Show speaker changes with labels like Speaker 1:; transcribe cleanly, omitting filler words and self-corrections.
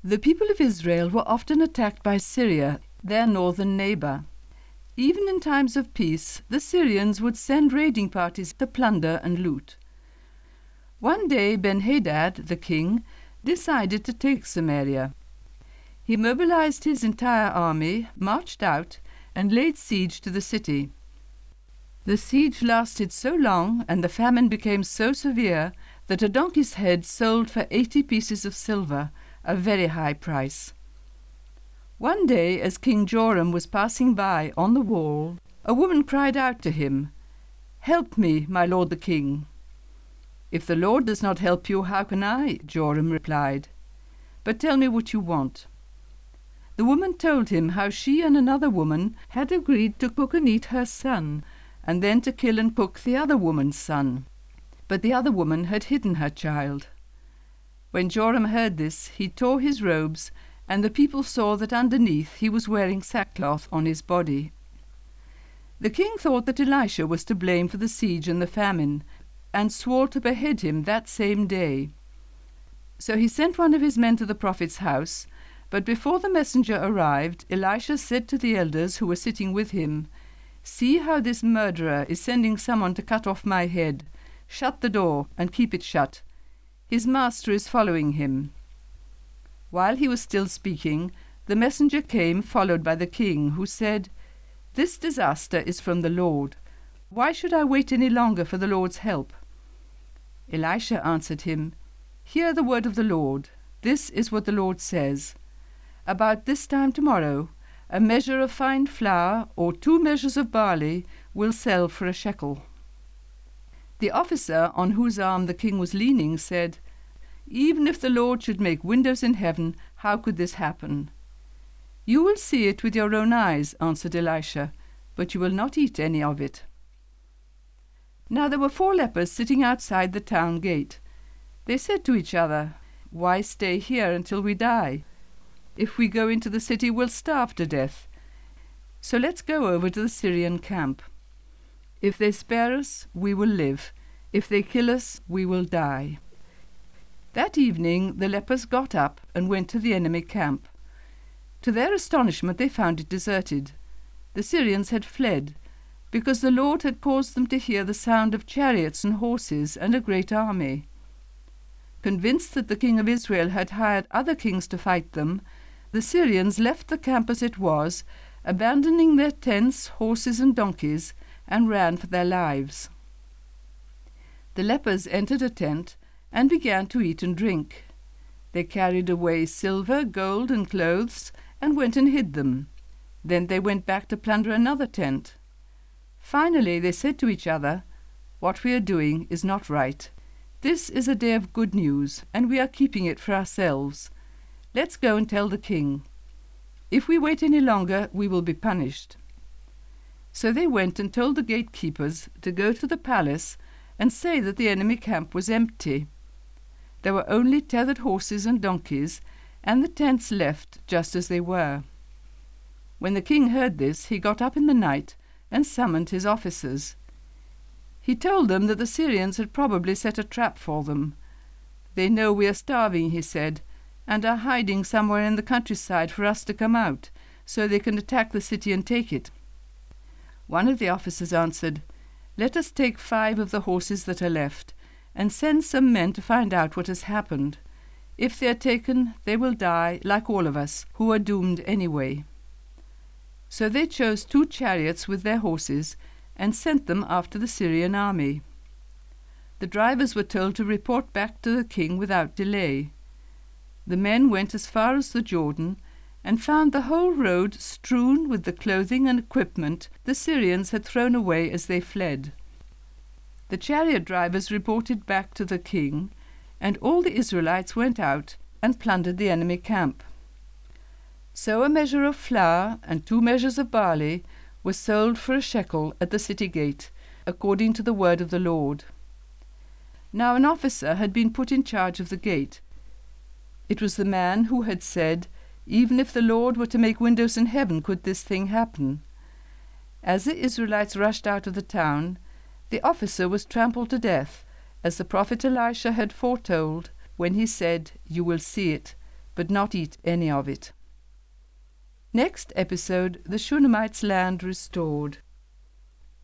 Speaker 1: The people of Israel were often attacked by Syria, their northern neighbor. Even in times of peace, the Syrians would send raiding parties to plunder and loot. One day Ben-Hadad, the king, decided to take Samaria. He mobilized his entire army, marched out, and laid siege to the city. The siege lasted so long and the famine became so severe that a donkey's head sold for 80 pieces of silver, a very high price. One day, as King Joram was passing by on the wall, a woman cried out to him, "Help me, my lord the king." "If the Lord does not help you, how can I?" Joram replied. "But tell me what you want." The woman told him how she and another woman had agreed to cook and eat her son, and then to kill and cook the other woman's son. But the other woman had hidden her child. When Joram heard this, he tore his robes, and the people saw that underneath he was wearing sackcloth on his body. The king thought that Elisha was to blame for the siege and the famine, and swore to behead him that same day. So he sent one of his men to the prophet's house, but before the messenger arrived, Elisha said to the elders who were sitting with him, "See how this murderer is sending someone to cut off my head. Shut the door and keep it shut. His master is following him." While he was still speaking, the messenger came, followed by the king, who said, "This disaster is from the Lord. Why should I wait any longer for the Lord's help?" Elisha answered him, "Hear the word of the Lord. This is what the Lord says. About this time tomorrow, a measure of fine flour or 2 measures of barley will sell for a shekel." The officer on whose arm the king was leaning said, "Even if the Lord should make windows in heaven, how could this happen?" "You will see it with your own eyes," answered Elisha, "but you will not eat any of it." Now there were 4 lepers sitting outside the town gate. They said to each other, "Why stay here until we die? If we go into the city, we'll starve to death. So let's go over to the Syrian camp. If they spare us, we will live. If they kill us, we will die." That evening the lepers got up and went to the enemy camp. To their astonishment they found it deserted. The Syrians had fled, because the Lord had caused them to hear the sound of chariots and horses and a great army. Convinced that the king of Israel had hired other kings to fight them, the Syrians left the camp as it was, abandoning their tents, horses, and donkeys, and ran for their lives. The lepers entered a tent and began to eat and drink. They carried away silver, gold, and clothes, and went and hid them. Then they went back to plunder another tent. Finally they said to each other, "What we are doing is not right. This is a day of good news, and we are keeping it for ourselves. Let's go and tell the king. If we wait any longer, we will be punished." So they went and told the gatekeepers to go to the palace and say that the enemy camp was empty. There were only tethered horses and donkeys, and the tents left just as they were. When the king heard this, he got up in the night and summoned his officers. He told them that the Syrians had probably set a trap for them. "They know we are starving," he said, "and are hiding somewhere in the countryside for us to come out, so they can attack the city and take it." One of the officers answered, "Let us take 5 of the horses that are left, and send some men to find out what has happened. If they are taken, they will die, like all of us, who are doomed anyway." So they chose 2 chariots with their horses, and sent them after the Syrian army. The drivers were told to report back to the king without delay. The men went as far as the Jordan, and found the whole road strewn with the clothing and equipment the Syrians had thrown away as they fled. The chariot drivers reported back to the king, and all the Israelites went out and plundered the enemy camp. So a measure of flour and 2 measures of barley were sold for a shekel at the city gate, according to the word of the Lord. Now an officer had been put in charge of the gate. It was the man who had said, "Even if the Lord were to make windows in heaven, could this thing happen?" As the Israelites rushed out of the town, the officer was trampled to death, as the prophet Elisha had foretold when he said, "You will see it. but not eat any of it. Next episode, the Shunammite's land restored.